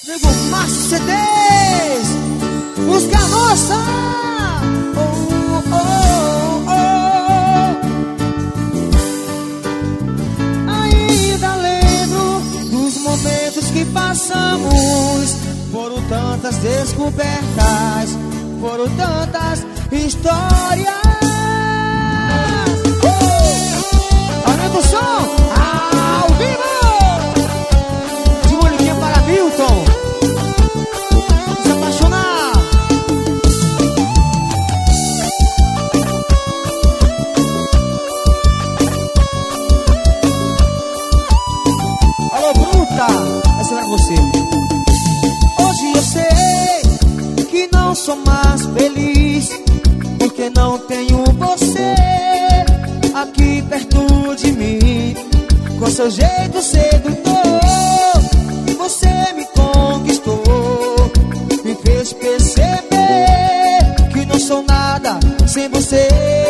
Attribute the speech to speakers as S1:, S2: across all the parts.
S1: Nego Márcio CDs, música nossa. Ainda lembro dos momentos que passamos. Foram tantas descobertas, foram tantas histórias. Aumenta o som, ao vivo. De Moniquinha para Milton. Se apaixonar. Alô, bruta, essa é pra você. Hoje eu sei que não sou mais feliz, porque não tenho você aqui perto de mim. Com seu jeito sedutor, você me conquistou, me fez perceber que não sou nada sem você.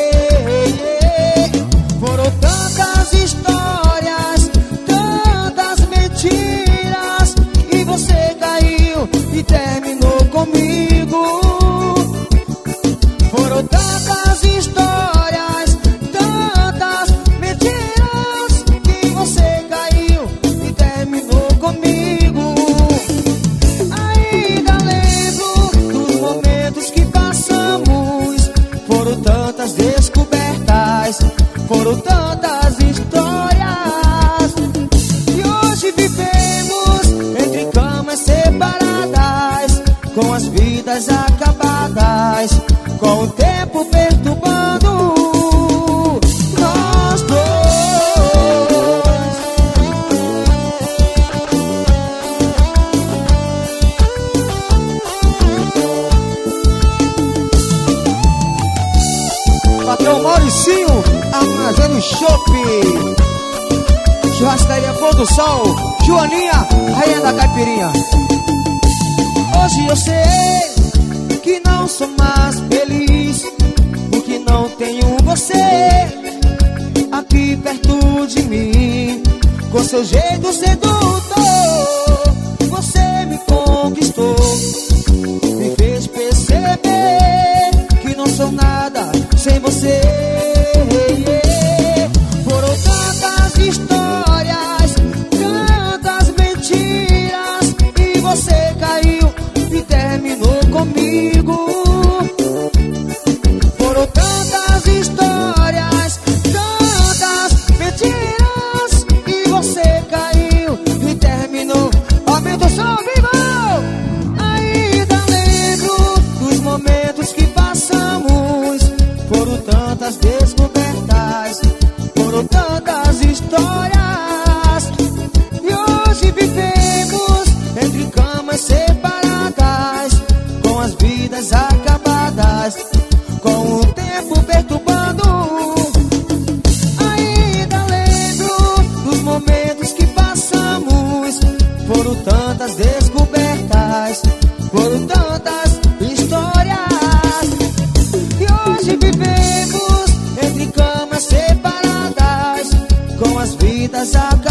S1: Foram tantas histórias, tantas mentiras, e você caiu e terminou comigo. Foram tantas histórias, tantas mentiras, que você caiu e terminou comigo. Ainda lembro dos momentos que passamos. Foram tantas descobertas, foram tantas histórias. E hoje vivemos entre camas separadas, com as vidas acabadas, com o tempo perturbando nós dois. Patrão Mauricinho, armazendo chope. Churrascaria Pôr do Sol, Joaninha, rainha da caipirinha. Hoje eu sei que não sou mais feliz, porque não tenho você aqui perto de mim. Com seu jeito sedutor, você me conquistou, me fez perceber que não sou nada sem você. Foram tantas histórias, tantas mentiras, e você caiu e terminou comigo. Foram tantas histórias, tantas mentiras, e você caiu e terminou. Aumenta o som, vivo! Ainda lembro dos momentos que passamos. Foram tantas descobertas, foram tantas histórias. E hoje vivemos entre camas separadas, com as vidas acabadas, com o tempo perturbando. Ainda lembro dos momentos que passamos. Foram tantas descobertas, foram tantas histórias. E hoje vivemos entre camas separadas, com as vidas acabadas,